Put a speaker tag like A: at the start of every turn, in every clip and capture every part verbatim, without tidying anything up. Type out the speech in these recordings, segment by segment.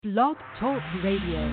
A: Blog Talk Radio.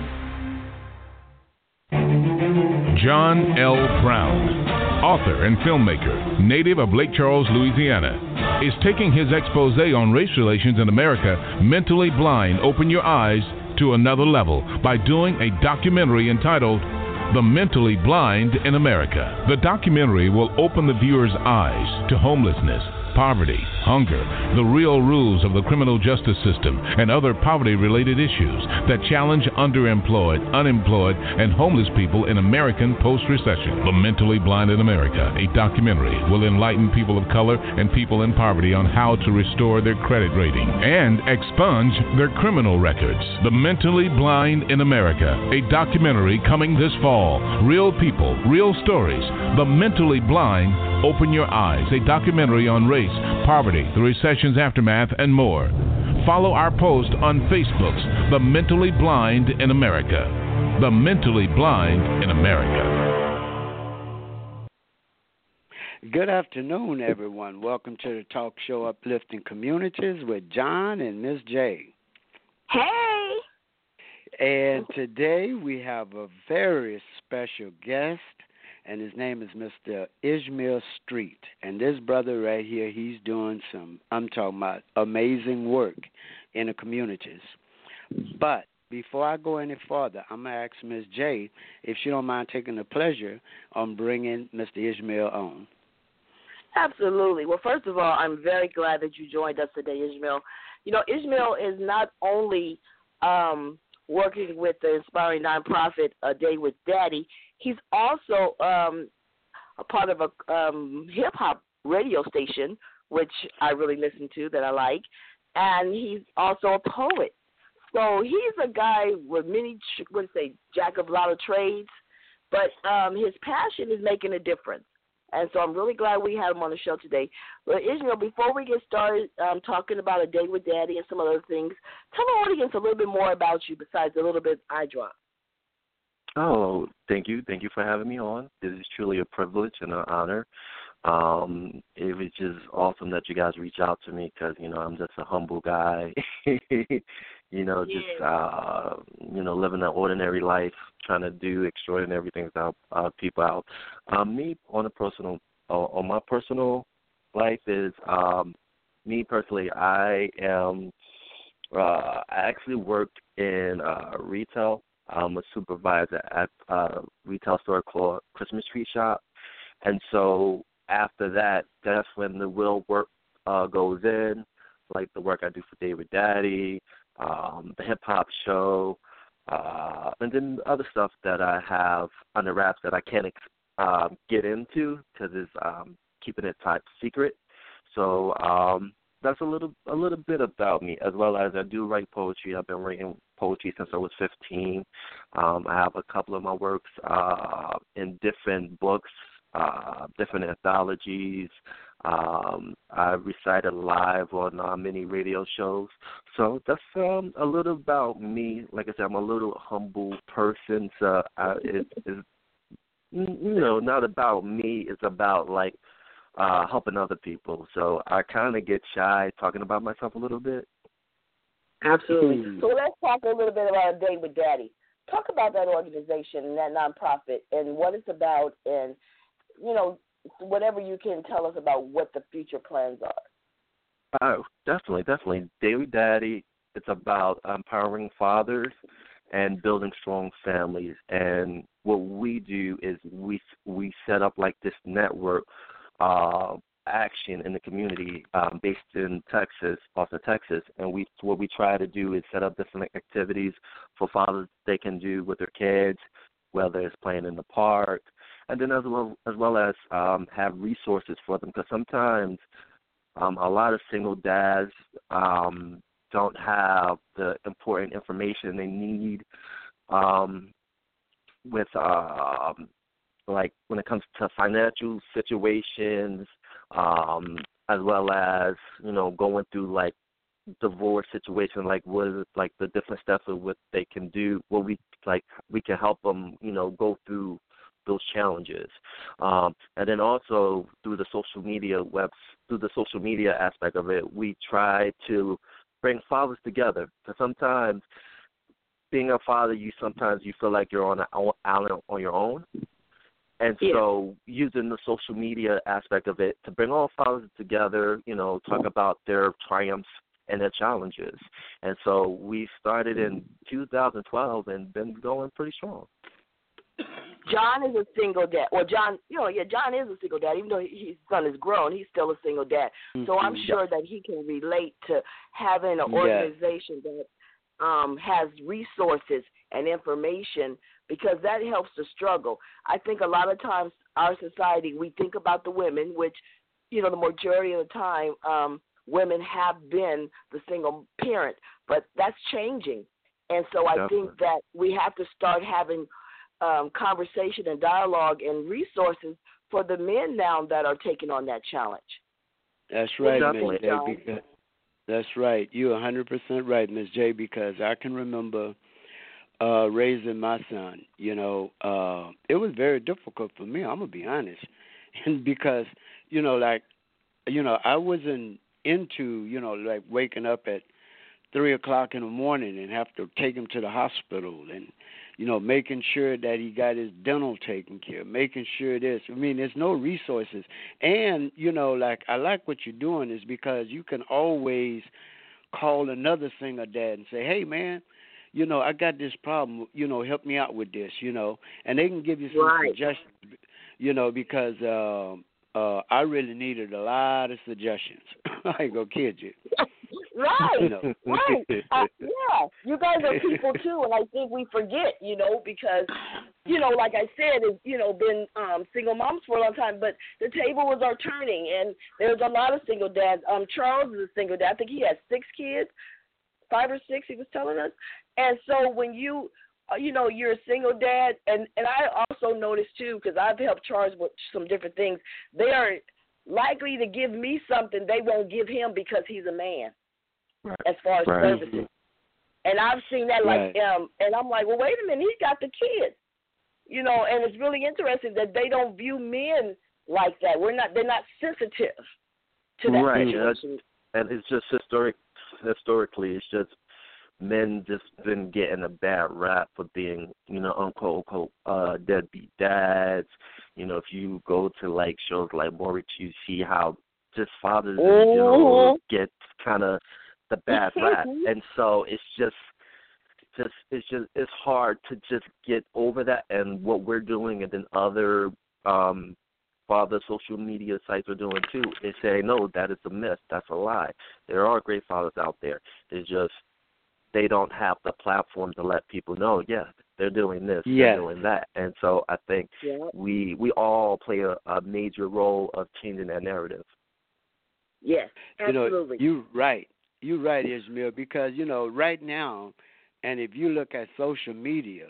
B: John L. Brown, author and filmmaker, native of Lake Charles, Louisiana, is taking his expose on race relations in America, Mentally Blind, Open Your Eyes, to another level by doing a documentary entitled The Mentally Blind in America. The documentary will open the viewer's eyes to homelessness, poverty, hunger, the real rules of the criminal justice system, and other poverty-related issues that challenge underemployed, unemployed, and homeless people in American post-recession. The Mentally Blind in America, a documentary, will enlighten people of color and people in poverty on how to restore their credit rating and expunge their criminal records. The Mentally Blind in America, a documentary coming this fall. Real people, real stories. The Mentally Blind, Open Your Eyes, a documentary on race, poverty, the recession's aftermath, and more. Follow our post on Facebook's The Mentally Blind in America. The Mentally Blind in America.
C: Good afternoon, everyone. Welcome to the talk show Uplifting Communities with John and Miss J.
D: Hey!
C: And today we have a very special guest, and his name is Mister Ishmael Street. And this brother right here, he's doing some, I'm talking about, amazing work in the communities. But before I go any further, I'm going to ask Miss J if she don't mind taking the pleasure on bringing Mister Ishmael on.
D: Absolutely. Well, first of all, I'm very glad that you joined us today, Ishmael. You know, Ishmael is not only um, working with the inspiring nonprofit A Day with Daddy, he's also um, a part of a um, hip-hop radio station, which I really listen to, that I like, and he's also a poet. So he's a guy with many, what to say, jack of a lot of trades, but um, his passion is making a difference. And so I'm really glad we had him on the show today. But Ishmael, before we get started um, talking about A Day with Daddy and some other things, tell the audience a little bit more about you besides a little bit I drop.
E: Oh, thank you. Thank you for having me on. This is truly a privilege and an honor. Um, it was just awesome that you guys reach out to me because, you know, I'm just a humble guy, you know, just,
D: yeah.
E: uh, you know, living an ordinary life, trying to do extraordinary things to help uh, people out. Um, me, on a personal, uh, on my personal life is, um, me personally, I am, uh, I actually worked in uh, retail. I'm a supervisor at a retail store called Christmas Tree Shop. And so after that, that's when the real work uh, goes in, like the work I do for Day with Daddy, um, the hip-hop show, uh, and then other stuff that I have under wraps that I can't uh, get into because it's um, keeping it top secret. So um, that's a little a little bit about me, as well as I do write poetry. I've been writing poetry since I was fifteen. Um, I have a couple of my works uh, in different books, uh, different anthologies. Um, I recited live on uh, many radio shows. So that's um, a little about me. Like I said, I'm a little humble person. So I, it, it's, you know, not about me. It's about, like, uh, helping other people. So I kind of get shy talking about myself a little bit.
D: Absolutely.
C: Mm.
D: So let's talk a little bit about A Day with Daddy. Talk about that organization and that nonprofit and what it's about and, you know, whatever you can tell us about what the future plans are.
E: Oh, definitely, definitely. Day with Daddy, it's about empowering fathers and building strong families. And what we do is we we set up like this network uh, action in the community um, based in Texas, Austin, Texas. And we what we try to do is set up different activities for fathers they can do with their kids, whether it's playing in the park, and then as well as well as um, have resources for them. Because sometimes um, a lot of single dads um, don't have the important information they need um, with, uh, like, when it comes to financial situations, um, as well as, you know, going through, like, divorce situation, like what is it, like the different steps of what they can do, what we, like, we can help them, you know, go through those challenges. Um, and then also through the social media webs, through the social media aspect of it, we try to bring fathers together. Because sometimes being a father, you sometimes you feel like you're on an island on your own. And
D: yeah.
E: so using the social media aspect of it to bring all fathers together, you know, talk about their triumphs and their challenges. And so we started in two thousand twelve and been going pretty strong.
D: John is a single dad. Well, John, you know, yeah, John is a single dad. Even though his son is grown, he's still a single dad. So I'm sure that he can relate to having an organization yeah. that um, has resources and information, because that helps the struggle. I think a lot of times our society, we think about the women, which, you know, the majority of the time um, women have been the single parent, but that's changing. And so I
E: Definitely.
D: think that we have to start having um, conversation and dialogue and resources for the men now that are taking on that challenge.
C: That's right,
E: well,
C: Miz J. Because, that's right. You're one hundred percent right, Miz J, because I can remember uh, raising my son. You know, uh, it was very difficult for me, I'm going to be honest. And because, you know, like, you know, I wasn't into, you know, like waking up at three o'clock in the morning and have to take him to the hospital and, you know, making sure that he got his dental taken care of, making sure this. I mean, there's no resources. And, you know, like, I like what you're doing is because you can always call another single dad and say, hey, man, you know, I got this problem, you know, help me out with this, you know. And they can give you some
D: right.
C: suggestions, you know, because um, uh, I really needed a lot of suggestions. I ain't going to kid you.
D: Right,
C: you know.
D: right. Uh, yeah, you guys are people too, and I think we forget, you know, because, you know, like I said, it's, you know, been um, single moms for a long time, but the tables are turning, and there's a lot of single dads. Um, Charles is a single dad. I think he has six kids, five or six, he was telling us. And so when you, uh, you know, you're a single dad, and, and I also noticed too, because I've helped Charles with some different things, they are likely to give me something they won't give him because he's a man.
E: Right.
D: As far as
E: right.
D: services. And I've seen that, like,
C: right.
D: um, and I'm like, well, wait a minute, he's got the kids. You know, and it's really interesting that they don't view men like that. We're not, they're not sensitive to that
E: right.
D: situation.
E: And it's just historic, historically, it's just men just been getting a bad rap for being, you know, unquote, unquote, uh, deadbeat dads. You know, if you go to, like, shows like Maury, you see how just fathers in general get kind of the bad rap, and so it's just, just it's just it's hard to just get over that. And what we're doing, and then other um, father social media sites are doing too, is saying no, that is a myth, that's a lie. There are great fathers out there. It's just they don't have the platform to let people know. Yeah, they're doing this,
C: yes.
E: they're doing that, and so I think
D: yeah. we
E: we all play a, a major role of changing that narrative.
D: Yes, absolutely.
C: You know, you're right. You're right, Ishmael, because, you know, right now, and if you look at social media,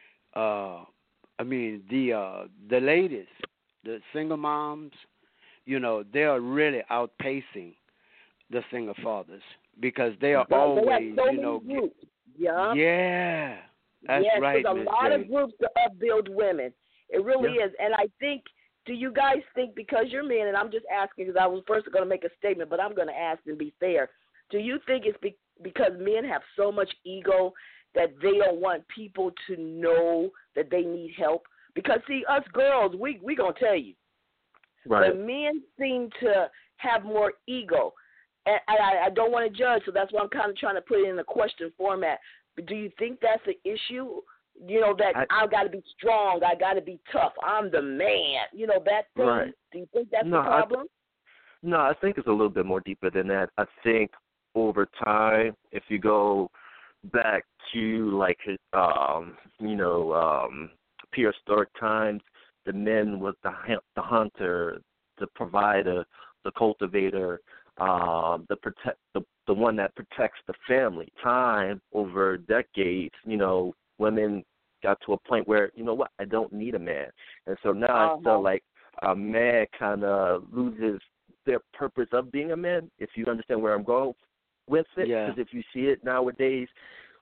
C: uh, I mean, the uh, the ladies, the single moms, you know, they are really outpacing the single fathers because they are
D: they,
C: always,
D: they so
C: you know,
D: groups. Yeah.
C: yeah, that's
D: yes,
C: right.
D: There's a
C: Miz
D: lot
C: J.
D: of groups to upbuild women. It really
E: yeah.
D: is. And I think, do you guys think, because you're men, and I'm just asking because I was first going to make a statement, but I'm going to ask and be fair. Do you think it's be, because men have so much ego that they don't want people to know that they need help? Because, see, us girls, we we going to tell you.
E: Right.
D: But men seem to have more ego. And I, I don't want to judge, so that's why I'm kind of trying to put it in a question format. But do you think that's an issue? You know, that I, I've got to be strong, I got to be tough, I'm the man. You know, that thing.
E: Right.
D: Do you think that's
E: no,
D: the problem?
E: I, no, I think it's a little bit more deeper than that. I think over time, if you go back to, like, um, you know, um, prehistoric times, the men was the the hunter, the provider, the cultivator, uh, the protect the the one that protects the family. Time over decades, you know, women got to a point where, you know what, I don't need a man. And so now
D: uh-huh.
E: I feel like a man kind of loses their purpose of being a man, if you understand where I'm going with it. Because
C: Yeah.
E: if you see it nowadays,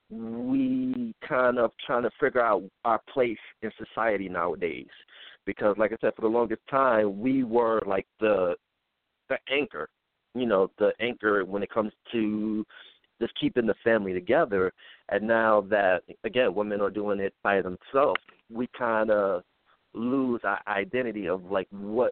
E: we kind of trying to figure out our place in society nowadays. Because, like I said, for the longest time, we were like the the anchor, you know, the anchor when it comes to just keeping the family together. And now that, again, women are doing it by themselves, we kind of lose our identity of, like, what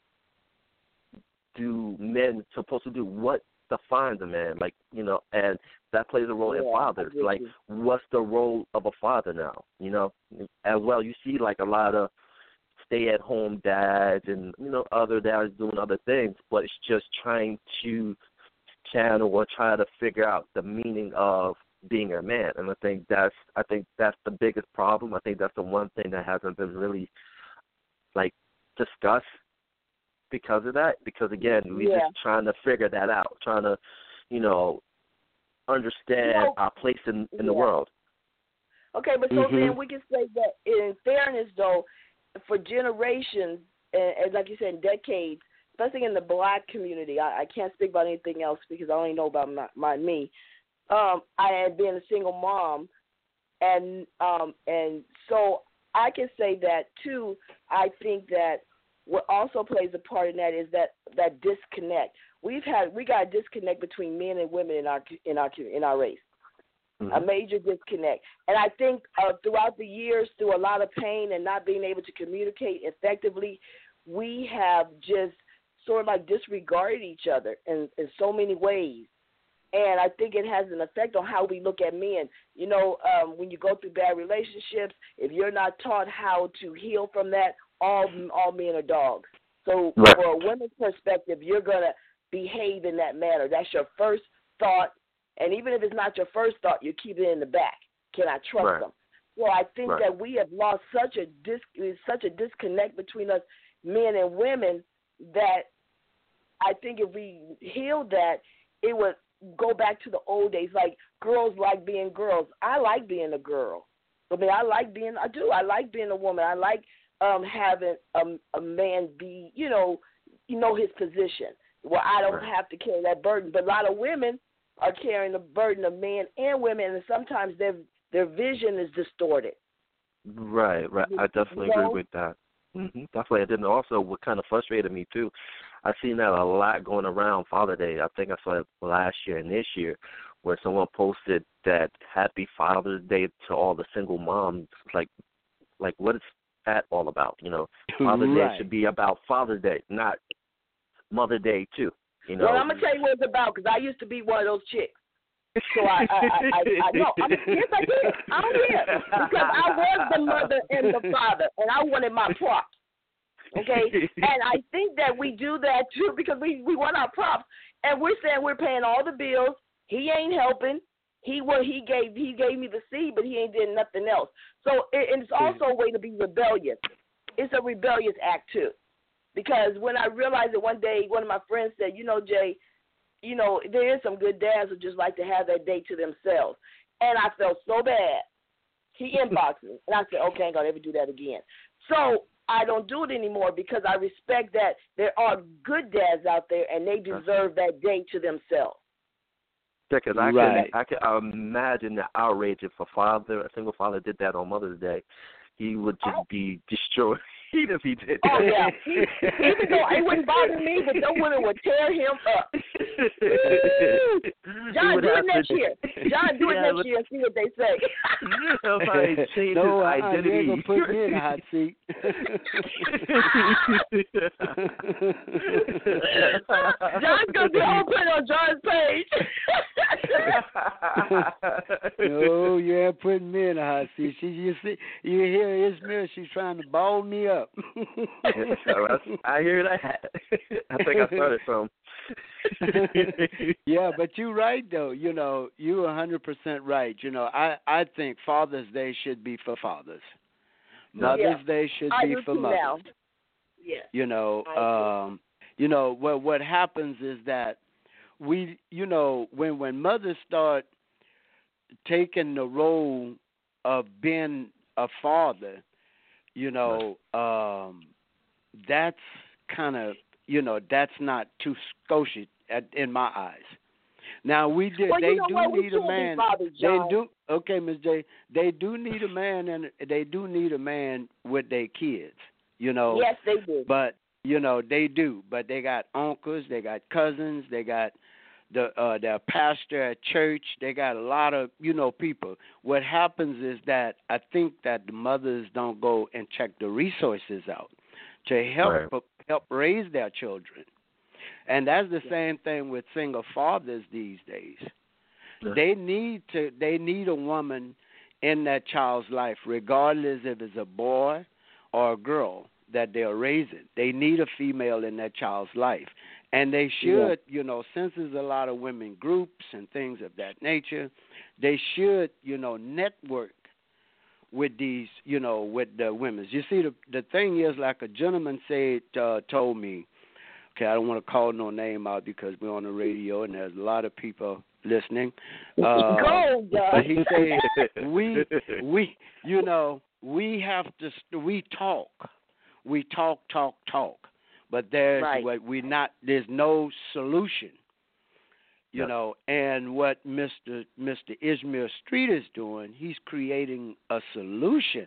E: do men supposed to do? What defines a man? Like, you know, and that plays a role
D: yeah,
E: in fathers. Like,
D: you.
E: what's the role of a father now? You know, as well, you see, like, a lot of stay-at-home dads and, you know, other dads doing other things, but it's just trying to channel or try to figure out the meaning of being a man. And I think that's I think that's the biggest problem. I think that's the one thing that hasn't been really, like, discussed because of that. Because, again, we're
D: yeah.
E: just trying to figure that out, trying to, you know, understand
D: well,
E: our place in, in
D: yeah.
E: the world.
D: Okay, but so
C: mm-hmm.
D: then we can say that in fairness, though, for generations, and, and like you said, decades, especially in the black community, I, I can't speak about anything else because I only know about my, my me. Um, I had been a single mom, and um, and so I can say that too. I think that what also plays a part in that is that, that disconnect. We've had we got a disconnect between men and women in our in our in our race. Mm-hmm. A major disconnect. And I think uh, throughout the years, through a lot of pain and not being able to communicate effectively, we have just sort of like disregarded each other in, in so many ways. And I think it has an effect on how we look at men. You know, um, when you go through bad relationships, if you're not taught how to heal from that, all all men are dogs. So
E: right.
D: for a woman's perspective, you're going to behave in that manner. That's your first thought. And even if it's not your first thought, you keep it in the back. Can I trust
E: right.
D: them? Well, I think
E: right.
D: that we have lost such a dis- such a disconnect between us men and women that I think if we healed that, it would go back to the old days. Like girls like being girls. I like being a girl. I mean, I like being. I do. I like being a woman. I like um, having a, a man be, you know, you know his position where I don't
E: right.
D: have to carry that burden. But a lot of women are carrying the burden of men and women, and sometimes their their vision is distorted.
E: Right, right. I definitely
D: you know?
E: agree with that. Mm-hmm. Definitely. And then also what kind of frustrated me, too, I've seen that a lot going around Father's Day. I think I saw it last year and this year where someone posted that Happy Father's Day to all the single moms. Like, like what is that all about? You know, Father's
C: right.
E: Day should be about Father's Day, not Mother's Day, too. You know?
D: Well, I'm going to tell you what it's about because I used to be one of those chicks. So I, I, I, I, I know. I mean, yes, I did. I'm here because I was the mother and the father, and I wanted my props. Okay, and I think that we do that too because we we want our props, and we're saying we're paying all the bills. He ain't helping. He what he gave he gave me the seed, but he ain't did nothing else. So it, it's also a way to be rebellious. It's a rebellious act too, because when I realized it one day, one of my friends said, "You know, Jay, you know, there is some good dads who just like to have that day to themselves." And I felt so bad. He inboxed me, and I said, okay, I ain't going to ever do that again. So I don't do it anymore because I respect that there are good dads out there, and they deserve that day to themselves.
E: Because I
C: right.
E: can, I can imagine the outrage if a father, a single father, did that on Mother's Day. He would just oh. be destroyed if he did that.
D: Oh, yeah. He, even though it wouldn't bother me, but no women would tear him up. John, do it next to... year. John, do it yeah, next but... year and see what they say.
C: no, I, I ain't going to put me in the hot seat.
D: John's going to be open on John's page.
C: No, you ain't putting me in the hot seat. She, you see, you hear Ishmael, she's trying to ball me up.
E: I hear that. I think I started from.
C: Yeah, but you're right, though. You know, you're one hundred percent right. You know, I, I think Father's Day should be for fathers. Mother's
D: yeah.
C: Day should
D: I
C: be for mothers.
D: Now. Yeah.
C: You know, um, you know, what what happens is that we, you know, when when mothers start taking the role of being a father, you know, um, that's kind of, you know, that's not too scotian at, in my eyes. Now we did.
D: Well,
C: they
D: you know
C: do
D: what?
C: need a man.
D: Father,
C: they do. Okay, Miz J. They do need a man, and they do need a man with their kids. You know.
D: Yes, they do.
C: But you know they do. But they got uncles, they got cousins, they got the uh, their pastor at church. They got a lot of, you know, people. What happens is that I think that the mothers don't go and check the resources out to help
E: right.
C: help raise their children. And that's the same thing with single fathers these days.
E: Yeah.
C: They need to they need a woman in that child's life, regardless if it's a boy or a girl that they're raising. They need a female in that child's life. And they should, yeah. you know, since there's a lot of women groups and things of that nature, they should, you know, network with these, you know, with the women. You see, the the thing is, like a gentleman said, uh, told me, okay, I don't want to call no name out because we're on the radio and there's a lot of people listening. Uh,
D: Go,
C: but he said, we, we, you know, we have to, we talk. We talk, talk, talk. But there's
D: right.
C: what we not. There's no solution, you
E: yeah.
C: know. And what Mister Mister Ishmael Street is doing, he's creating a solution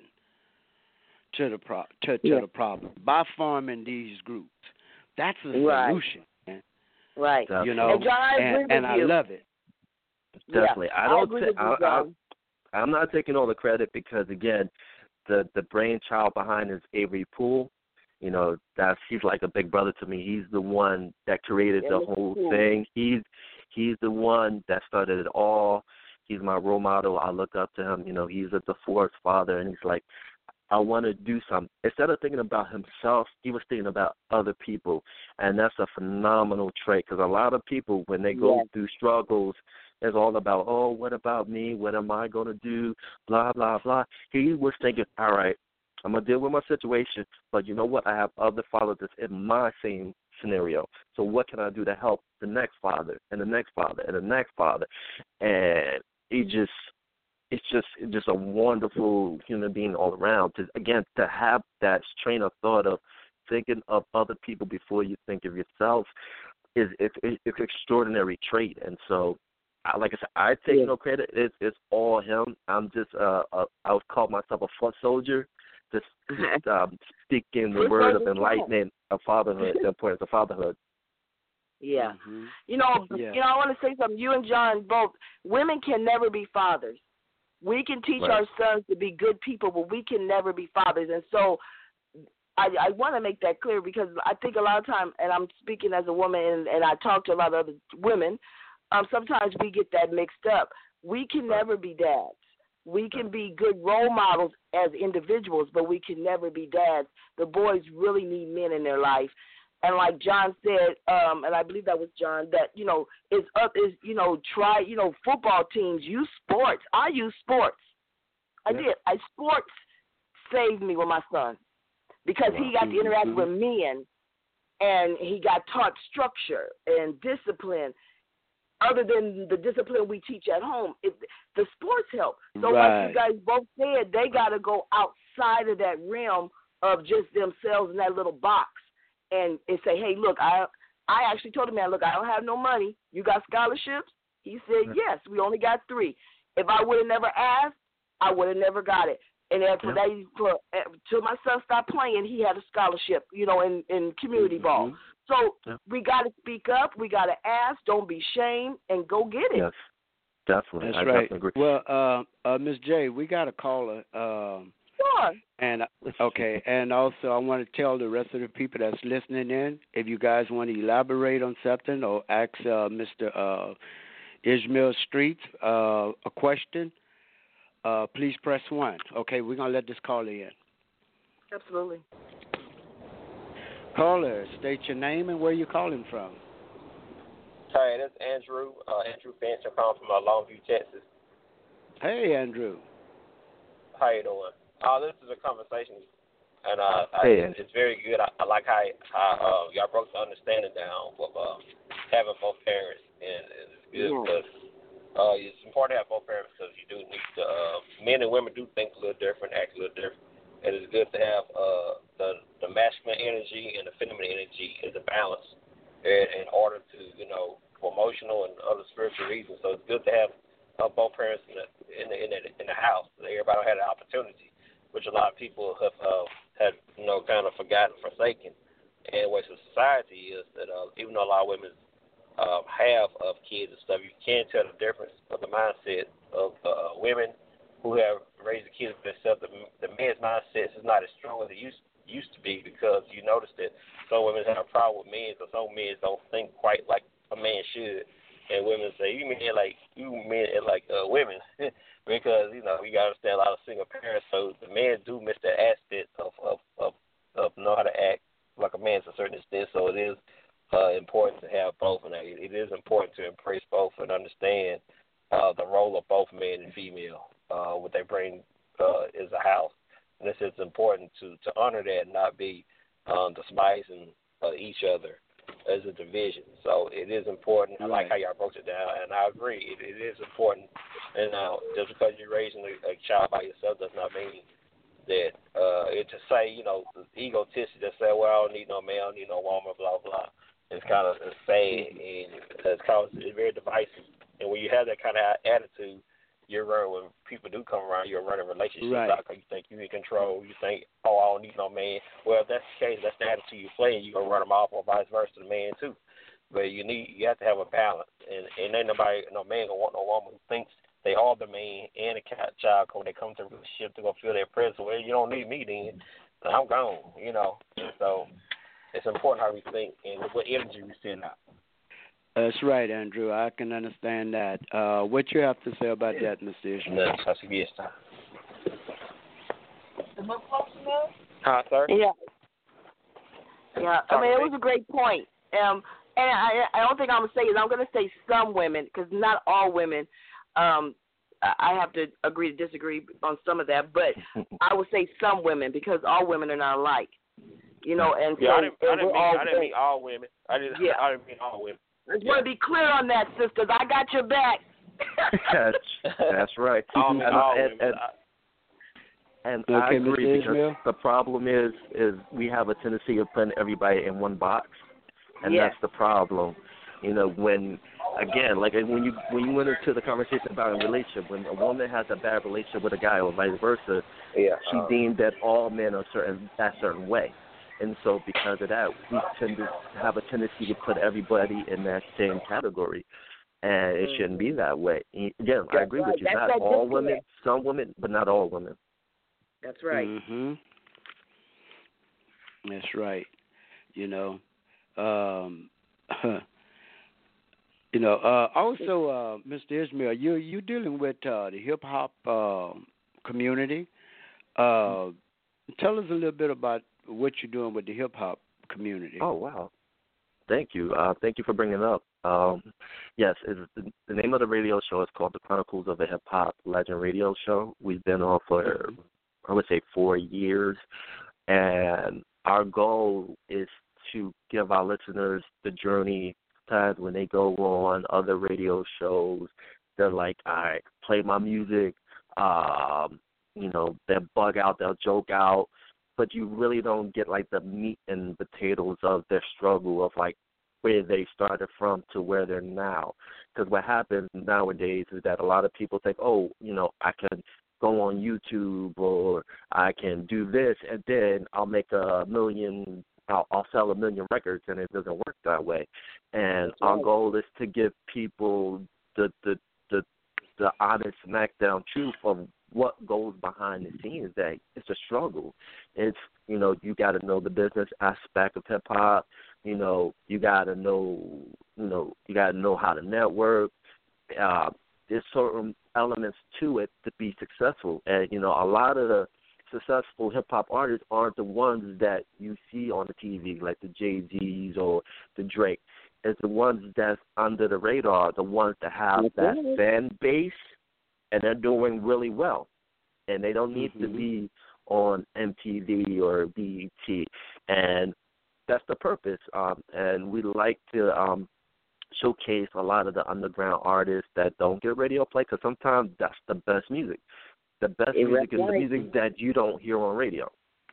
C: to the pro to, to
D: yeah.
C: the problem by forming these groups. That's a
D: right.
C: solution, man.
D: Right.
C: You know,
D: and, John, I agree
C: and, and I
D: you.
C: love it.
E: Definitely.
D: Yeah,
E: I don't.
D: I agree
E: t-
D: with you,
E: I,
D: John.
E: I, I'm not taking all the credit because again, the the brainchild behind is Avery Poole. You know, that's he's like a big brother to me. He's the one that created
D: yeah,
E: the whole
D: cool.
E: thing. He's he's the one that started it all. He's my role model. I look up to him. You know, he's a divorced father, and he's like, I want to do something. Instead of thinking about himself, he was thinking about other people, and that's a phenomenal trait because a lot of people, when they go
D: yes.
E: through struggles, it's all about, oh, what about me? What am I going to do? Blah, blah, blah. He was thinking, all right, I'm going to deal with my situation, but you know what? I have other fathers that's in my same scenario. So what can I do to help the next father and the next father and the next father? And he just, it's just it's just a wonderful human being all around. To, again, to have that train of thought of thinking of other people before you think of yourself is it's it's an extraordinary trait. And so, I, like I said, I take yeah. no credit. It's it's all him. I'm just uh, a, I would call myself a foot soldier. Just, just um, speaking the word of enlightenment of fatherhood, the importance of fatherhood.
D: Yeah.
C: Mm-hmm.
D: You know,
C: yeah.
D: you know, I want to say something. You and John both, women can never be fathers. We can teach
E: right.
D: our sons to be good people, but we can never be fathers. And so I, I want to make that clear because I think a lot of time, and I'm speaking as a woman, and, and I talk to a lot of other women, um, sometimes we get that mixed up. We can
E: right.
D: never be dads. We can be good role models as individuals, but we can never be dads. The boys really need men in their life. And like John said, um, and I believe that was John, that, you know, is up is, you know, try, you know, football teams, use sports. I use sports. I yeah. did. I sports saved me with my son because he got to interact mm-hmm. with men and he got taught structure and discipline. Other than the discipline we teach at home, it, the sports help. So
C: right.
D: like you guys both said, they got to go outside of that realm of just themselves in that little box and, and say, hey, look, I I actually told him, man, look, I don't have no money. You got scholarships? He said, yes, we only got three. If I would have never asked, I would have never got it. And then for
E: yeah.
D: that, for, till my son stopped playing, he had a scholarship, you know, in, in community
C: mm-hmm.
D: ball. So
E: yeah.
D: we got to speak up. We got to ask. Don't be ashamed, and go get it.
E: Yes, definitely.
C: That's
E: I
C: right.
E: definitely agree.
C: Well, uh, uh, Miz J, we got a caller. Um,
D: sure.
C: And okay, and also I want to tell the rest of the people that's listening in, if you guys want to elaborate on something or ask uh, Mister Uh, Ishmael Street uh, a question, uh, please press one. Okay, we're gonna let this caller in.
D: Absolutely.
C: Caller, state your name and where you're calling from.
F: Hi, this is Andrew. Uh, Andrew Finch. I'm calling from uh, Longview, Texas.
C: Hey, Andrew.
F: How you doing? Uh, this is a conversation, and uh,
E: hey.
F: I, it's very good. I, I like how, how uh, y'all broke the understanding down of uh, having both parents, and, and it's good because uh, it's important to have both parents because you do need to. Uh, men and women do think a little different, act a little different, and it's good to have uh, the the masculine energy and the feminine energy as a balance in, in order to, you know, for emotional and other spiritual reasons. So it's good to have uh, both parents in the in the in the, in the house. Everybody had an opportunity, which a lot of people have uh, had, you know, kind of forgotten, forsaken. And what society is that uh, even though a lot of women um, have of kids and stuff, you can tell the difference of the mindset of uh, women who have raised the kids for themselves. The, the men's mindset is not as strong as it used used to be, because you notice that some women have a problem with men, because some men don't think quite like a man should, and women say, you men like you men are like uh, women, because you know you got to understand a lot of single parents, so the men do miss that aspect of of of, of know how to act like a man to a certain extent. So it is uh, important to have both, and it, it is important to embrace both and understand uh, the role of both men and female, uh, what they bring uh, is a house. And this is important to, to honor that and not be um, despising uh, each other as a division. So it is important. I like how y'all broke it down, and I agree. It, it is important. And now, just because you're raising a, a child by yourself does not mean that uh, it to say, you know, egotistic to say, well, I don't need no man, I don't need no woman, blah, blah. It's kind of it's sad, and it's, kind of, it's very divisive. And when you have that kind of attitude, you're running, when people do come around, you're running relationships
C: right.
F: out because you think you're in control. You think, oh, I don't need no man. Well, if that's the case, that's the attitude you play, you're going to run them off, or vice versa, the man too. But you need, you have to have a balance. And, and ain't nobody, no man going to want no woman who thinks they are the man and a child when they come to a relationship to go feel their presence. Well, you don't need me then. I'm gone, you know. And so it's important how we think and what energy we send out.
C: That's right, Andrew. I can understand that. Uh, what you have to say about that, Mister Ishmael?
F: Huh, sir?
D: Yeah. Yeah. I mean, it was a great point. Um, and I, I don't think I'm going to say it. I'm going to say some women, because not all women. Um, I have to agree to disagree on some of that, but I would say some women, because all women are not alike. You know, and
F: yeah,
D: so
F: I didn't, I didn't, mean,
D: all,
F: I didn't mean all women. I didn't.
D: Yeah.
F: I didn't mean all women.
D: I just want to be clear on that, sisters. I got your back.
E: that's, that's right.
F: Um,
E: and,
F: all
E: and,
F: women,
E: and, and
C: okay,
E: I agree,
C: Mister
E: because
C: Ishmael?
E: the problem is is we have a tendency of putting everybody in one box, and
D: Yes.
E: that's the problem. You know, when again, like when you when you went into the conversation about a relationship, when a woman has a bad relationship with a guy or vice versa,
F: yeah,
E: she
F: uh,
E: deemed that all men are certain that certain way. And so because of that, we tend to have a tendency to put everybody in that same category. And it shouldn't be that way. Again, I agree with you. Not all women, some women, but not all women.
D: That's right.
C: Mm-hmm. That's right. You know, um, you know. Uh, also, uh, Mister Ishmael, you you dealing with uh, the hip hop uh, community. Uh, tell us a little bit about what you're doing with the hip hop community.
E: Oh wow, thank you. Uh, thank you for bringing it up. Um, yes, it's, the name of the radio show is called The Chronicles of a Hip Hop Legend Radio Show. We've been on for, I would say, four years, and our goal is to give our listeners the journey times when they go on other radio shows. They're like, all right, play my music. Um, you know, they'll bug out, they'll joke out, but you really don't get like the meat and potatoes of their struggle of like where they started from to where they're now. Because what happens nowadays is that a lot of people think, oh, you know, I can go on YouTube or I can do this and then I'll make a million, I'll, I'll sell a million records, and it doesn't work that way. And
D: That's
E: our
D: right.
E: goal is to give people the the the, the honest smackdown truth of what goes behind the scenes. That it's a struggle. It's, you know, you got to know the business aspect of hip hop. You know, you got to know, you know, you got to know how to network. Uh, there's certain elements to it to be successful, and you know, a lot of the successful hip hop artists aren't the ones that you see on the T V, like the Jay-Z's or the Drake. It's the ones that's under the radar, the ones that have that fan base, and they're doing really well. And they don't need mm-hmm. to be on M T V or B E T. And that's the purpose. Um, and we like to um, showcase a lot of the underground artists that don't get radio play, because sometimes that's the best music. The best
D: It
E: music is
D: right.
E: the music that you don't hear on radio.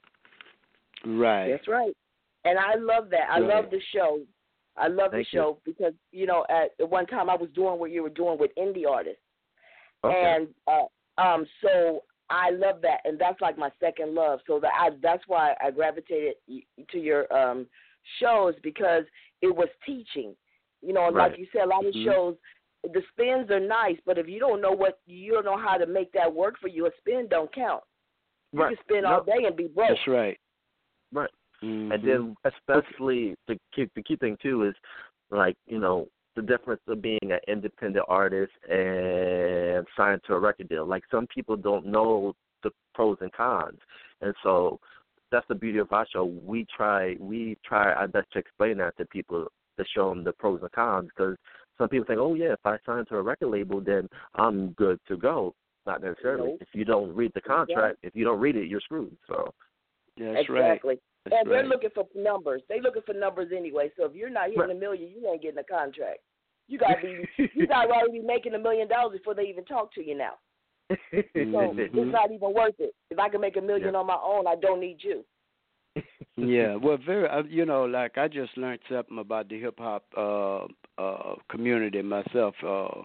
C: Right.
D: That's right. And I love that. I
C: right.
D: love the show. I love
E: Thank
D: the show
E: you.
D: because, you know, at the one time I was doing what you were doing with indie artists.
E: Okay.
D: And uh, um, so I love that, and that's like my second love. So that I, that's why I gravitated to your um, shows, because it was teaching. You know, and
E: Right.
D: like you said, a lot of
C: Mhm.
D: shows, the spins are nice, but if you don't know what, you don't know how to make that work for you, a spin don't count. You
E: Right.
D: can spin all
E: Nope.
D: day and be broke.
C: That's right.
E: Right.
C: Mhm.
E: And then especially the key, the key thing too is like, you know, the difference of being an independent artist and signed to a record deal. Like some people don't know the pros and cons. And so that's the beauty of our show. We try we try our best to explain that to people, to show them the pros and cons, because some people think, oh yeah, if I sign to a record label, then I'm good to go. Not necessarily.
D: Nope.
E: If you don't read the contract, if you don't read it, you're screwed. So
C: That's right.
D: Exactly.
C: That's
D: And they're
C: right.
D: looking for numbers. They're looking for numbers anyway. So if you're not hitting
E: Right.
D: a million, you ain't getting a contract. You gotta be you gotta already be making a million dollars before they even talk to you now. So
C: Mhm.
D: it's not even worth it. If I can make a million
E: Yeah.
D: on my own, I don't need you.
C: Yeah, well, very. Uh, you know, like I just learned something about the hip hop uh, uh, community myself, uh,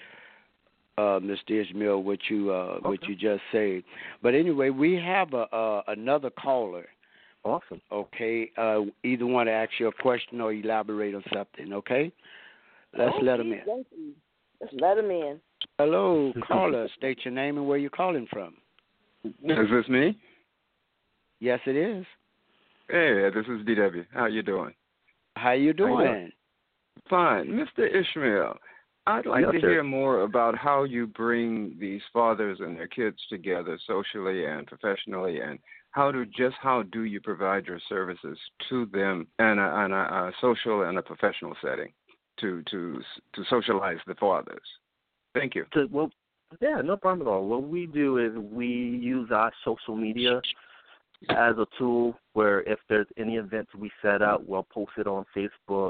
C: uh, Mister Ishmael, what you uh, what
E: Okay.
C: you just said. But anyway, we have a uh, another caller.
E: Awesome.
C: Okay, uh, either want to ask you a question or elaborate on something. Okay, let's
D: Oh,
C: let him
D: geez,
C: in.
D: thank you. Let's let him in.
C: Hello, caller. State your name and where you're calling from.
G: Is this me?
C: Yes, it is.
G: Hey, this is D W. How you doing?
C: How you
E: How you
C: doing?
E: doing?
G: Fine. Mister Ishmael, I'd like
E: Yes,
G: to
E: sir.
G: hear more about how you bring these fathers and their kids together socially and professionally, and how do just how do you provide your services to them in a, in a, a social and a professional setting to to to socialize the fathers? Thank you.
E: To, well, yeah, no problem at all. What we do is we use our social media as a tool where if there's any events we set up, we'll post it on Facebook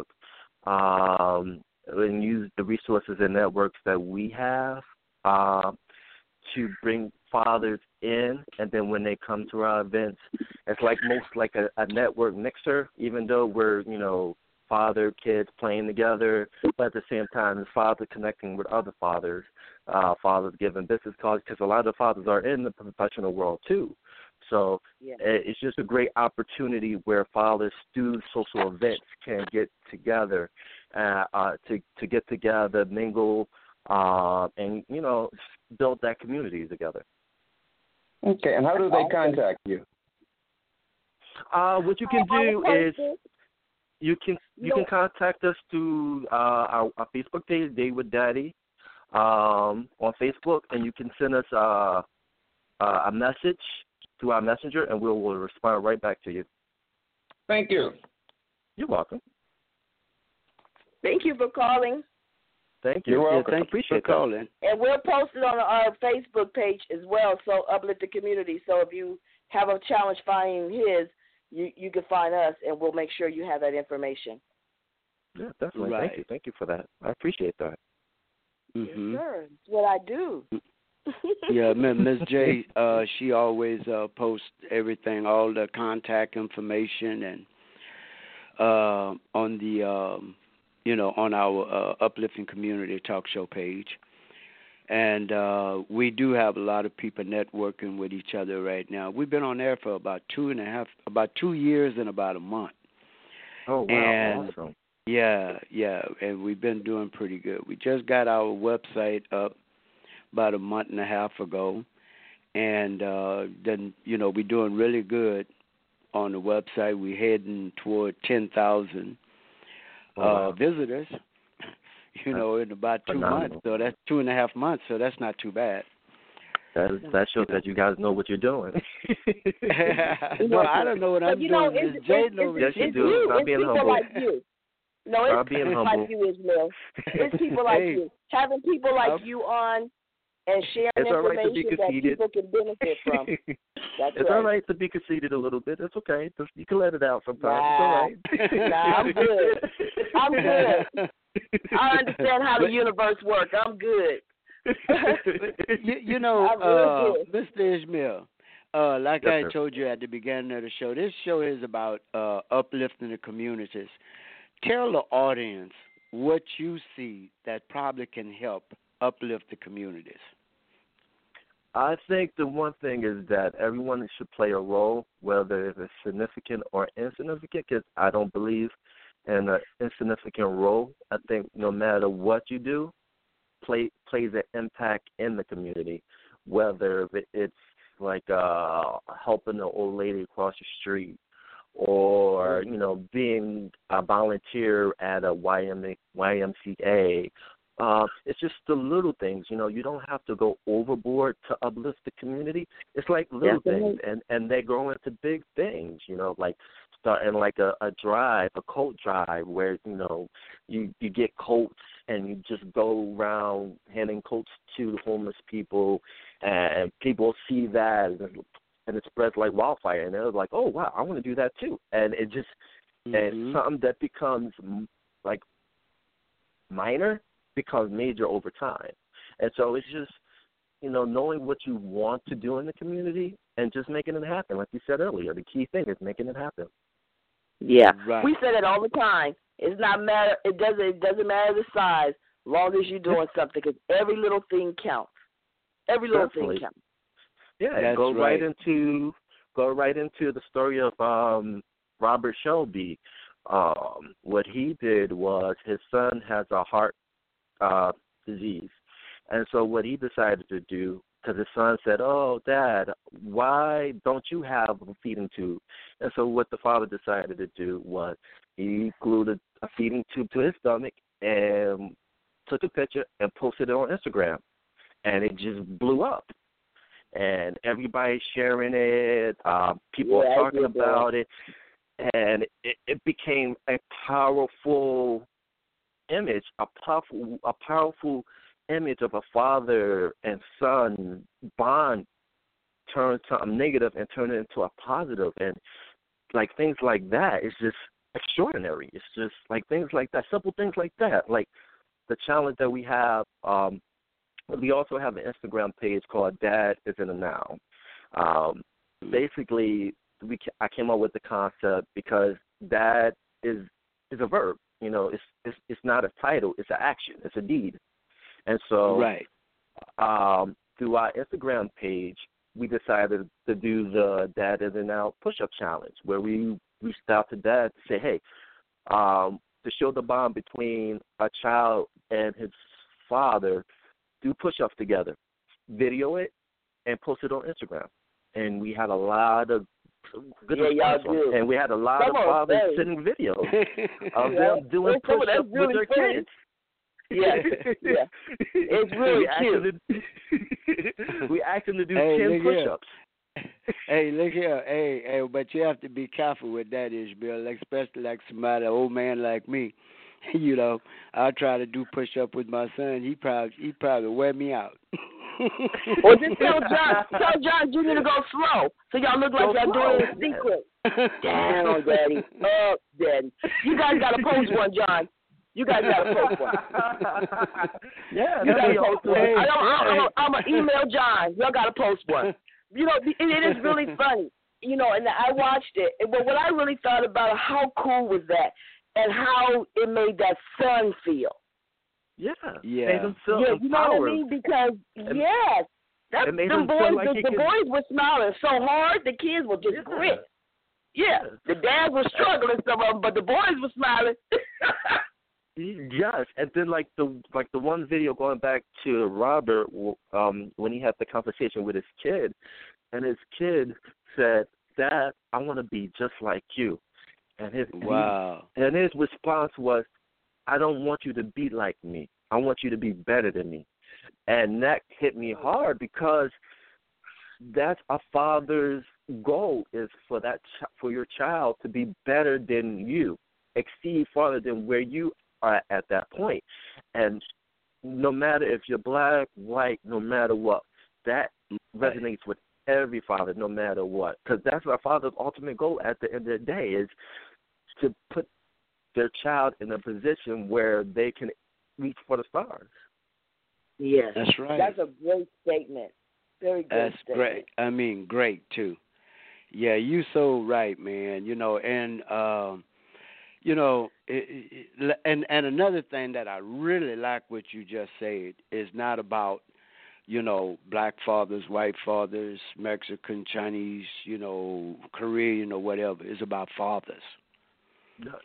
E: um, and use the resources and networks that we have uh, to bring fathers in. And then when they come to our events, it's like most like a, a network mixer, even though we're, you know, father, kids playing together, but at the same time, the father connecting with other fathers, uh, fathers giving business cards, because a lot of the fathers are in the professional world too. So
D: Yeah.
E: it's just a great opportunity where fathers through social events can get together, uh, uh, to to get together, mingle, uh, and you know build that community together.
G: Okay, and how do they contact you?
E: Uh, what you can do is you can you
D: No.
E: can contact us through uh, our, our Facebook page, Day with Daddy, um, on Facebook, and you can send us uh, uh, a message through our messenger, and we'll, we'll respond right back to you.
G: Thank you.
E: You're welcome.
D: Thank you for calling.
E: Thank you.
G: You're
E: Yes,
G: welcome.
E: I
C: Thank you
E: appreciate
C: for calling.
D: And we'll post it on our Facebook page as well, so uplift the community. So if you have a challenge finding his, you, you can find us, and we'll make sure you have that information.
E: that. Yeah, definitely.
C: Right.
E: Thank you. Thank you for that. I appreciate that.
C: Mm-hmm.
D: Yes, sir. It's what I do.
C: Yeah, Miss J, uh, she always uh, posts everything, all the contact information, and uh, on the, um, you know, on our uh, Uplifting Community Talk Show page. And uh, we do have a lot of people networking with each other right now. We've been on air for about two and a half, about two years and about a month.
E: Oh, wow.
C: And
E: Awesome.
C: yeah, yeah, and we've been doing pretty good. We just got our website up about a month and a half ago, and uh, then, you know, we're doing really good on the website. We're heading toward ten thousand
E: Oh, wow.
C: uh, visitors, you know, in about two
E: phenomenal.
C: months. So that's two and a half months, so that's not too bad.
E: That, is, that shows that you guys know what you're doing.
C: Well, I don't know what
D: But
C: I'm
D: you know,
C: doing.
D: it's,
C: Miss Jay
D: it's,
C: knows
D: it's,
E: Yes, you
D: it's
E: do.
D: you.
E: Stop
D: It's
E: being
D: people
E: humble.
D: like you. No, it's
E: Stop being
D: people
E: humble.
D: like you, Ismail. It's people like
C: Hey.
D: you. Having people like
C: I'm-
D: you on and sharing
E: It's all right to be
D: information that
E: conceited.
D: people can benefit from. That's
E: It's
D: right.
E: all right to be conceited a little bit. It's okay. Just, you can let it out sometimes.
D: Nah.
E: It's all right.
D: Nah, I'm good. I'm good. I understand how the universe works. I'm good.
C: you, you know,
D: I'm real
C: uh, Mister Ishmael, uh, like
E: Yes,
C: I
E: sir.
C: told you at the beginning of the show, this show is about uh, uplifting the communities. Tell the audience what you see that probably can help uplift the communities.
E: I think the one thing is that everyone should play a role, whether it's significant or insignificant, because I don't believe and an insignificant role. I think no matter what you do, play plays an impact in the community, whether it's like uh, helping an old lady across the street, or you know being a volunteer at a Y M C A. Uh, it's just the little things, you know. You don't have to go overboard to uplift the community. It's like little
D: Definitely.
E: things, and, and they grow into big things, you know, like starting like a, a drive, a coat drive, where, you know, you, you get coats and you just go around handing coats to the homeless people, and people see that, and it spreads like wildfire, and they're like, oh, wow, I want to do that too. And it just, mm-hmm. and something that becomes like minor becomes major over time. And so it's just, you know, knowing what you want to do in the community and just making it happen. Like you said earlier, the key thing is making it happen.
D: Yeah,
C: right.
D: We say that all the time. It's not matter. It doesn't. It doesn't matter the size, long as you're doing something. Because every little thing counts. Every little
E: Definitely.
D: thing counts.
E: Yeah,
C: That's
E: go
C: right.
E: right into go right into the story of um, Robert Shelby. Um, what he did was his son has a heart Uh, disease. And so what he decided to do, because his son said, oh, Dad, why don't you have a feeding tube? And so what the father decided to do was he glued a, a feeding tube to his stomach and took a picture and posted it on Instagram. And it just blew up. And everybody's sharing it. Uh, people
D: yeah,
E: are talking about it. And it, it became a powerful image, a powerful, a powerful image of a father and son bond turn something negative and turn it into a positive, and like things like that is just extraordinary. It's just like things like that, simple things like that, like the challenge that we have. Um, we also have an Instagram page called Dad Is in a Now. Um, basically, we I came up with the concept because dad is is a verb. You know, it's it's it's not a title; it's an action, it's a deed. And so,
C: right.
E: um, through our Instagram page, we decided to do the Dad Is in Now push-up challenge, where we reached out to Dad to say, hey, um, to show the bond between a child and his father, do push-ups together, video it, and post it on Instagram. And we had a lot of good
D: yeah,
E: response on it. And we had a lot
D: Come
E: of
D: on,
E: fathers
D: say.
E: sending videos of
D: yeah.
E: them doing
D: Some of that's
E: push-ups
D: really
E: with their
D: funny.
E: kids.
D: Yeah, yeah. It's really
E: we
D: cute.
E: Actually, we actually do
C: hey,
E: ten push-ups.
C: Hey, look here. Hey, hey, but you have to be careful with that, Ishmael, like, especially like somebody, an old man like me. You know, I try to do push-up with my son. He probably he probably wear me out.
D: Well, just tell John, tell John Junior to go slow, so y'all look like
E: Go
D: y'all
E: slow.
D: doing a secret. Down, Daddy. Up, Daddy. You guys got to post one, John. You guys got to post one.
E: Yeah,
D: You got to
E: that's
D: post one.
C: Hey,
D: I don't, I
C: hey.
D: don't, I'm going to email John. Y'all got to post one. You know, it, it is really funny. You know, and I watched it. But what I really thought about, how cool was that, and how it made that son feel.
E: Yeah,
C: Yeah.
E: made them feel
D: Yeah, you know what I
E: empowered.
D: mean? Because,
E: And-
D: yes, that,
E: it made
D: them
E: them feel
D: boys,
E: like
D: the,
E: he
D: the
E: could-
D: boys were smiling so hard, the kids were just
E: Yeah.
D: grit. Yeah, the dads were struggling, some of them, but the boys were smiling.
E: Yes, and then like the like the one video going back to Robert, um, when he had the conversation with his kid, and his kid said, "Dad, I want to be just like you," and his
C: Wow.
E: he, and his response was, "I don't want you to be like me. I want you to be better than me," and that hit me hard because that's a father's goal, is for that ch- for your child to be better than you, exceed farther than where you are at that point. And no matter if you're black, white, no matter what, that resonates with every father, no matter what, because that's our father's ultimate goal at the end of the day, is to put their child in a position where they can reach for the stars.
D: Yes,
C: That's right.
D: That's a great statement. Very good.
C: That's
D: statement.
C: great. I mean, great too. Yeah, you so right, man. You know, and um, you know, it, it, and and another thing that I really like what you just said is not about, you know, black fathers, white fathers, Mexican, Chinese, you know, Korean or whatever. It's about fathers.
E: Yeah.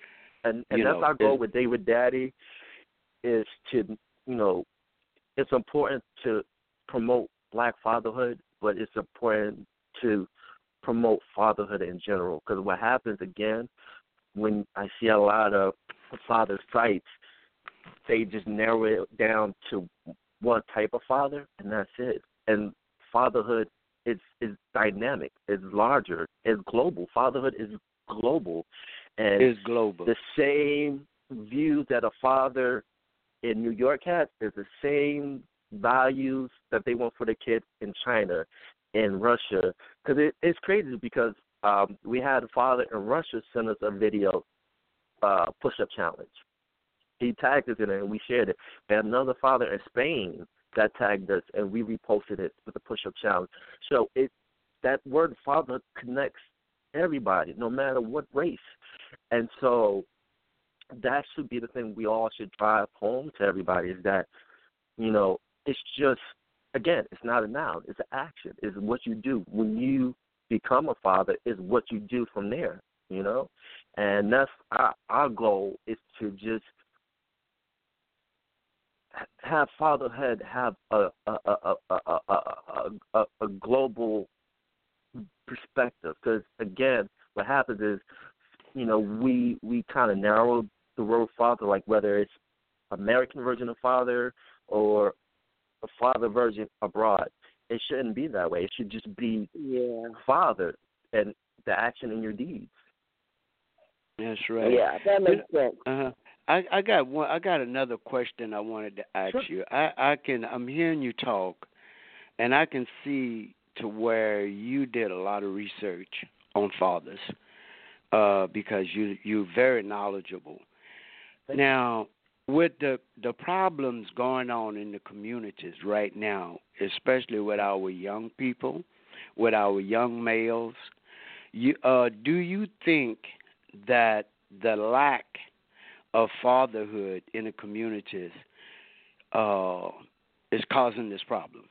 E: And and
C: you
E: that's
C: know,
E: our goal
C: is,
E: with David Daddy, is to, you know, it's important to promote Black fatherhood, but it's important to promote fatherhood in general. Because what happens, again, when I see a lot of father sites, they just narrow it down to one type of father, and that's it. And fatherhood is is dynamic, is larger, is global. Fatherhood is global, and
C: is global.
E: The same views that a father in New York has is the same values that they want for the kids in China, in Russia. Because it, it's crazy because um, we had a father in Russia send us a video uh, push-up challenge. He tagged us in it, and we shared it. And another father in Spain that tagged us, and we reposted it with the push-up challenge. So it that word father connects everybody, no matter what race. And so that should be the thing we all should drive home to everybody, is that, you know, it's just, again, it's not a noun. It's an action. It's what you do. When you become a father, is what you do from there, you know? And that's our, our goal, is to just have fatherhood have a a a a a, a, a, a global perspective. Because again, what happens is, you know, we we kind of narrow the word father, like whether it's American version of father or a father version abroad. It shouldn't be that way. It should just be
D: yeah.
E: father and the action in your deeds.
C: That's right.
D: Yeah, that makes sense.
C: Uh-huh. I, I got one. I got another question I wanted to ask
E: Sure.
C: you. I, I can. I'm hearing you talk, and I can see to where you did a lot of research on fathers, uh, because you you're very knowledgeable.
E: Thank
C: Now, with the the problems going on in the communities right now, especially with our young people, with our young males, you uh, do you think that the lack of fatherhood in the communities uh, is causing this problem?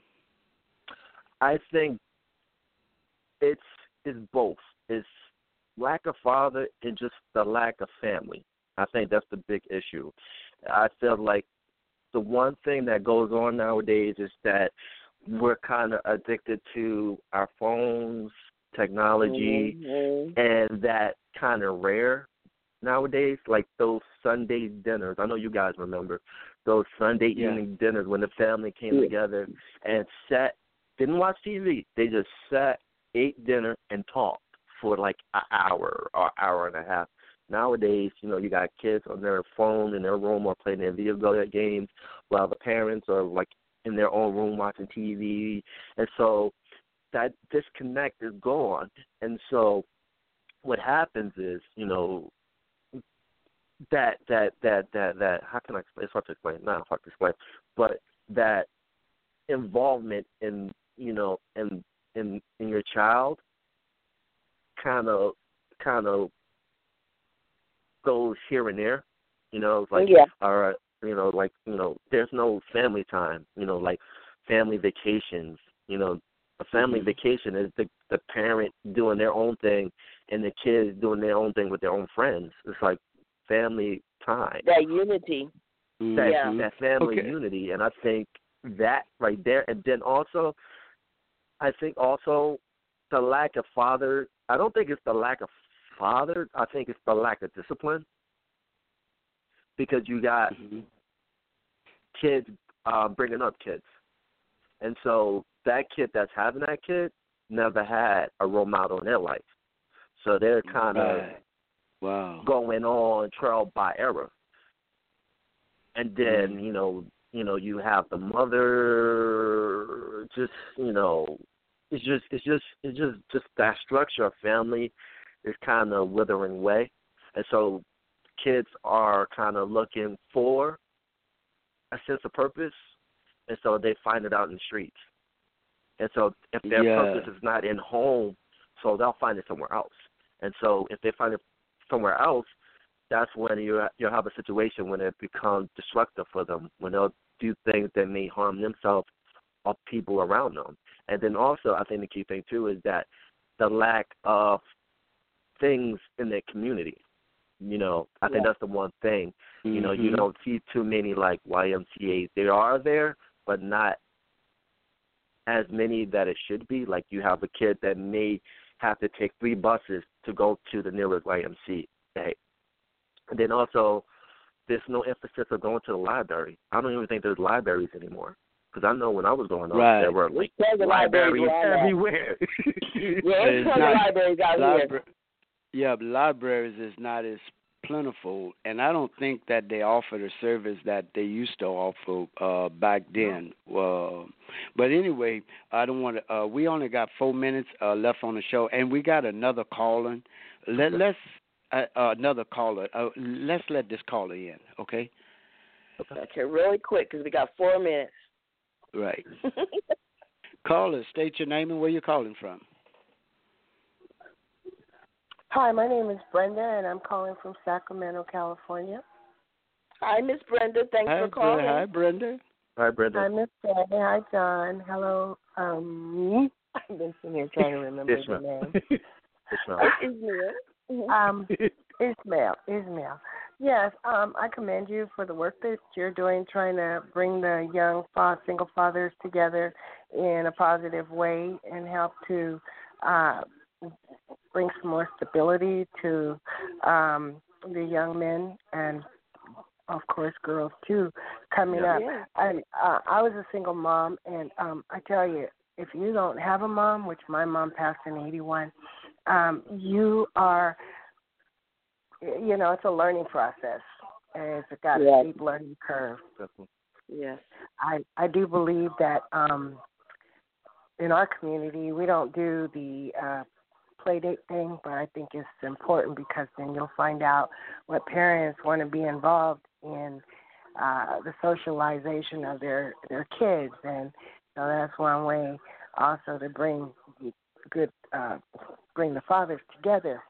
E: I think it's it's both. It's lack of father and just the lack of family. I think that's the big issue. I feel like the one thing that goes on nowadays is that we're kind of addicted to our phones, technology,
D: Mm-hmm.
E: and that kind of rare nowadays, like those Sunday dinners. I know you guys remember those Sunday
C: Yeah.
E: evening dinners when the family came
D: Yeah.
E: together and sat, didn't watch T V. They just sat, ate dinner, and talked for like an hour or hour and a half. Nowadays, you know, you got kids on their phone in their room or playing their video games, while the parents are like in their own room watching T V. And so that disconnect is gone. And so what happens is, you know, that that that that that how can I explain? It's hard to explain. Not hard to explain, but that involvement in, you know, in in in your child kind of kind of goes here and there. You know, it's like,
D: Yeah.
E: all right, you know, like, you know, there's no family time. You know, like family vacations. You know, a family
C: Mhm.
E: vacation is the the parent doing their own thing and the kids doing their own thing with their own friends. It's like family time.
D: That unity.
E: That,
D: Yeah.
E: that family
C: Okay.
E: unity. And I think that right there. And then also, I think also the lack of father, I don't think it's the lack of father. I think it's the lack of discipline. Because you got
C: Mhm.
E: kids uh, bringing up kids. And so that kid that's having that kid never had a role model in their life. So they're kind of
C: Right. Wow.
E: going on trial by error. And then,
C: Mm.
E: you know, you know, you have the mother just, you know, it's just it's just it's just, just that structure of family is kind of withering away. And so kids are kind of looking for a sense of purpose, and so they find it out in the streets. And so if their
C: Yeah.
E: purpose is not in home, so they'll find it somewhere else. And so if they find it somewhere else, that's when you you'll have a situation when it becomes destructive for them, when they'll do things that may harm themselves or people around them. And then also, I think the key thing too is that the lack of things in their community. You know, I think
D: Yeah.
E: that's the one thing. You know,
C: Mm-hmm.
E: you don't see too many like Y M C As. They are there, but not as many that it should be. Like you have a kid that may have to take three buses to go to the nearest Y M C A. And then also, there's no emphasis of going to the library. I don't even think there's libraries anymore. Because I know when I was growing up,
C: Right.
E: there were like
D: There's a library
E: libraries
D: around that.
E: everywhere.
D: Yeah,
C: It's
D: there's tons of
C: not-
D: libraries out
C: Libra-
D: here.
C: Yeah, but libraries is not as plentiful, and I don't think that they offer the service that they used to offer uh, back then. Uh, but anyway, I don't want to. Uh, we only got four minutes uh, left on the show, and we got another caller. Let, let's uh, uh, another caller. Uh, let's let this caller in, okay?
D: Okay, really quick because we got four minutes.
C: Right. Caller, state your name and where you're calling from.
H: Hi, my name is Brenda, and I'm calling from Sacramento, California.
D: Hi, Miss Brenda. Thanks
C: Hi,
D: for calling.
C: Hi, Brenda.
E: Hi, Brenda.
H: Hi, Miss Brenda. Hi, John. Hello. Um, I've been sitting here trying to remember the
E: Ishmael.
H: name.
E: Ishmael.
D: Ismail.
H: Um, Ismail. Ismail. Yes, um, I commend you for the work that you're doing, trying to bring the young fa- single fathers together in a positive way and help to uh, bring some more stability to um, the young men and, of course, girls too coming
E: Yeah.
H: up.
D: Yeah.
H: And uh, I was a single mom, and um, I tell you, if you don't have a mom, which my mom passed in eighty-one, um, you are, you know, it's a learning process. And it's got
D: Yeah.
H: a steep learning curve.
D: Yes.
H: I, I do believe that um, in our community, we don't do the uh, play date thing, but I think it's important because then you'll find out what parents want to be involved in uh, the socialization of their, their kids. And so that's one way also to bring good, uh, bring the fathers together.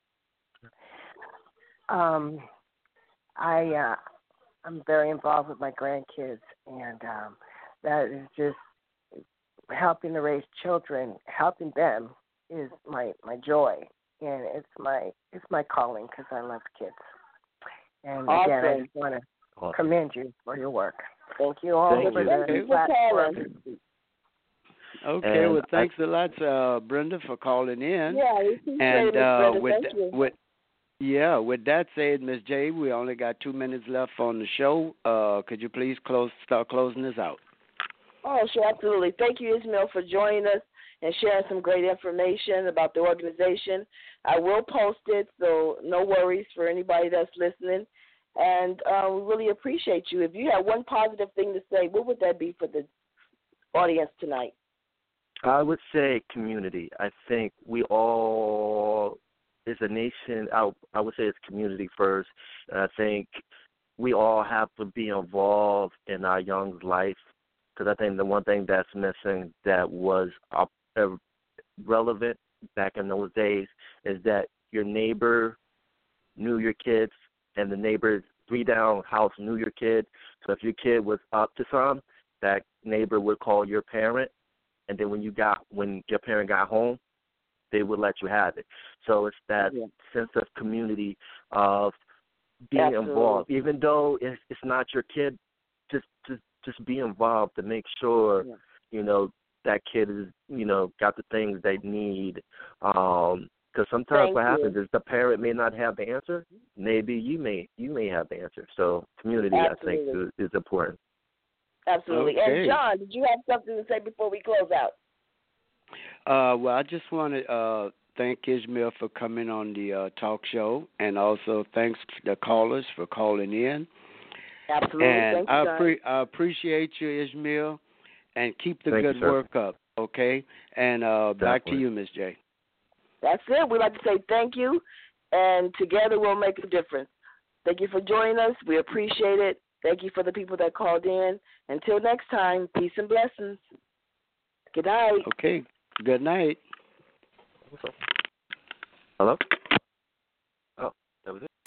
H: Um, I, uh, I'm very involved with my grandkids, and um, that is just helping to raise children, helping them is my, my joy, and it's my it's my calling because I love kids. And again, I
D: Awesome.
H: just want to
E: Awesome.
H: commend you for your work. Thank you all
E: Thank
H: for
E: you.
H: the
D: Thank you for
H: platform.
D: calling.
C: Okay,
E: And
C: well,
E: I-
C: thanks a lot, uh, Brenda, for calling in.
D: Yeah, we appreciate
C: And
D: it, Miss
C: uh,
D: Brenda.
C: with
D: Thank
C: th-
D: you.
C: with yeah, with that said, Miss J, we only got two minutes left on the show. Uh, could you please close start closing this out?
D: Oh, sure, absolutely. Thank you, Ismail, for joining us and sharing some great information about the organization. I will post it, so no worries for anybody that's listening. And uh, we really appreciate you. If you had one positive thing to say, what would that be for the audience tonight?
E: I would say community. I think we all, as a nation, I, I would say it's community first. And I think we all have to be involved in our young's life, because I think the one thing that's missing that was uh, relevant back in those days is that your neighbor knew your kids, and the neighbor three down house knew your kid. So if your kid was up to some, that neighbor would call your parent, and then when you got when your parent got home, they would let you have it. So it's that
D: Yeah.
E: sense of community of being
D: Absolutely.
E: involved, even though it's, it's not your kid. Just just just be involved to make sure
D: Yeah.
E: you know that kid is you know got the things they need. Um, Because sometimes
D: Thank
E: what
D: you.
E: happens is the parent may not have the answer. Maybe you may you may have the answer. So community,
D: Absolutely.
E: I think, is, is important.
D: Absolutely.
C: Okay.
D: And, John, did you have something to say before we close out?
C: Uh, well, I just want to uh, thank Ishmael for coming on the uh, talk show, and also thanks to the callers for calling in.
D: Absolutely.
C: And
D: Thank you,
C: I,
D: John.
C: appre- I appreciate you, Ishmael, and keep the
E: Thank you,
C: good
E: sir.
C: work up, okay? And uh, back to
E: Definitely.
C: you, Miss J.
D: That's it. We'd like to say thank you, and together we'll make a difference. Thank you for joining us. We appreciate it. Thank you for the people that called in. Until next time, peace and blessings. Good night.
C: Okay. Good night.
E: Hello? Oh, that was it.